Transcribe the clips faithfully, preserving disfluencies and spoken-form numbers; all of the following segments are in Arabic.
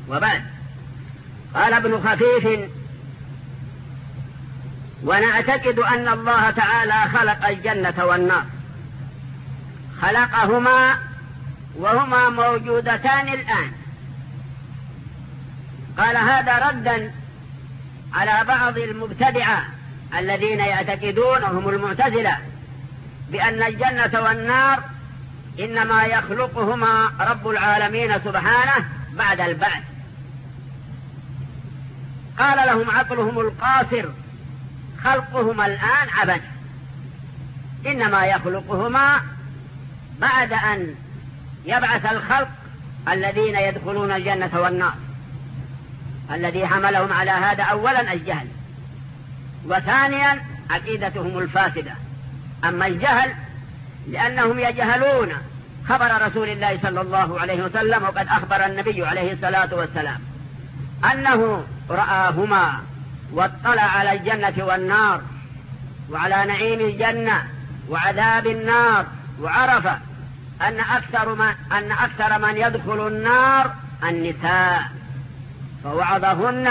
وبعد. قال ابن خفيف: ونعتقد أن الله تعالى خلق الجنة والنار، خلقهما وهما موجودتان الآن. قال هذا ردا على بعض المبتدعة الذين يعتقدون وهم المعتزلة بأن الجنة والنار إنما يخلقهما رب العالمين سبحانه بعد البعث. قال لهم عقلهم القاصر: خلقهما الآن عبث، إنما يخلقهما بعد أن يبعث الخلق الذين يدخلون الجنة والنار. الذي حملهم على هذا أولا الجهل، وثانيا عقيدتهم الفاسدة. أما الجهل لأنهم يجهلون خبر رسول الله صلى الله عليه وسلم، وقد أخبر النبي عليه الصلاة والسلام أنه رآهما واطلع على الجنة والنار وعلى نعيم الجنة وعذاب النار، وعرف أن أكثر من, أن أكثر من يدخل النار النساء، فوعظهن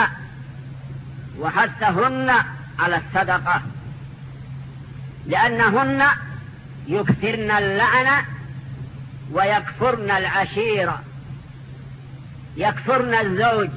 وحثهن على الصدقة، لأنهن يكثرن اللعنة ويكفرن العشيرة، يكفرن الزوج،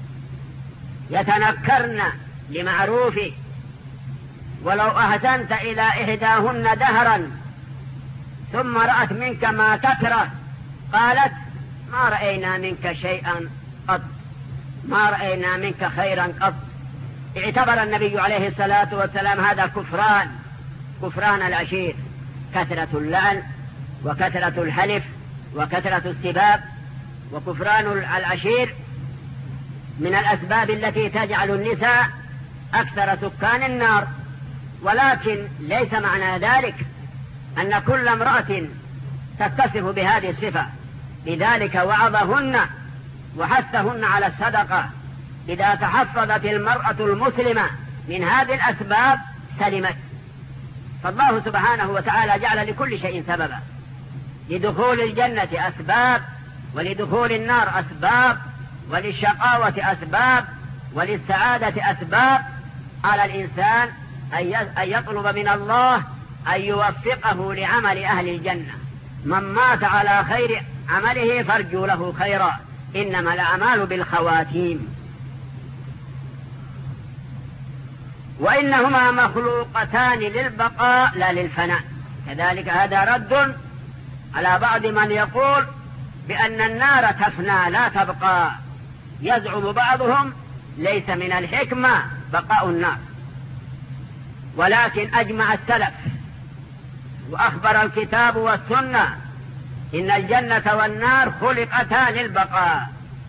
يتنكرن لمعروفه. ولو أحسنت إلى إحداهن دهرا ثم رأت منك ما تكره قالت: ما رأينا منك شيئا قط، ما رأينا منك خيرا قط. اعتبر النبي عليه الصلاة والسلام هذا كفران، كفران العشير، كثرة اللعن وكثرة الحلف وكثرة السباب. وكفران العشير من الأسباب التي تجعل النساء أكثر سكان النار. ولكن ليس معنى ذلك أن كل امرأة تتصف بهذه الصفة، لذلك وعظهن وحثهن على الصدقة. إذا تحفظت المرأة المسلمة من هذه الأسباب سلمت. فالله سبحانه وتعالى جعل لكل شيء سببا، لدخول الجنة أسباب، ولدخول النار أسباب، وللشقاوة أسباب، وللسعادة أسباب. على الإنسان أن يطلب من الله أن يوفقه لعمل أهل الجنة. من مات على خير عمله فارجو له خيرا، إنما الأعمال بالخواتيم. وإنهما مخلوقتان للبقاء لا للفناء. كذلك هذا رد على بعض من يقول بأن النار تفنى لا تبقى. يزعم بعضهم ليس من الحكمة بقاء النار، ولكن أجمع السلف وأخبر الكتاب والسنة إن الجنة والنار خلقتا للبقاء.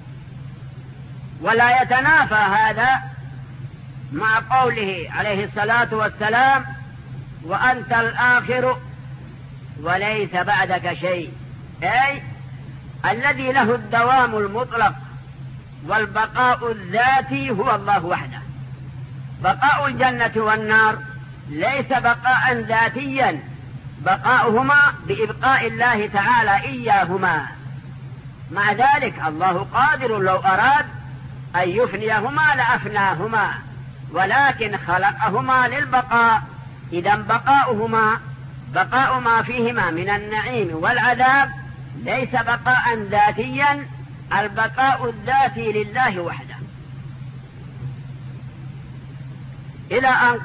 ولا يتنافى هذا مع قوله عليه الصلاة والسلام: وأنت الآخر وليس بعدك شيء، أي الذي له الدوام المطلق والبقاء الذاتي هو الله وحده. بقاء الجنة والنار ليس بقاء ذاتيا، بقاؤهما بإبقاء الله تعالى إياهما. مع ذلك الله قادر لو أراد أن يفنيهما لأفناهما، ولكن خلقهما للبقاء. إذا بقاؤهما بقاء ما فيهما من النعيم والعذاب ليس بقاء ذاتيا، البقاء الذاتي لله وحده. إلى أن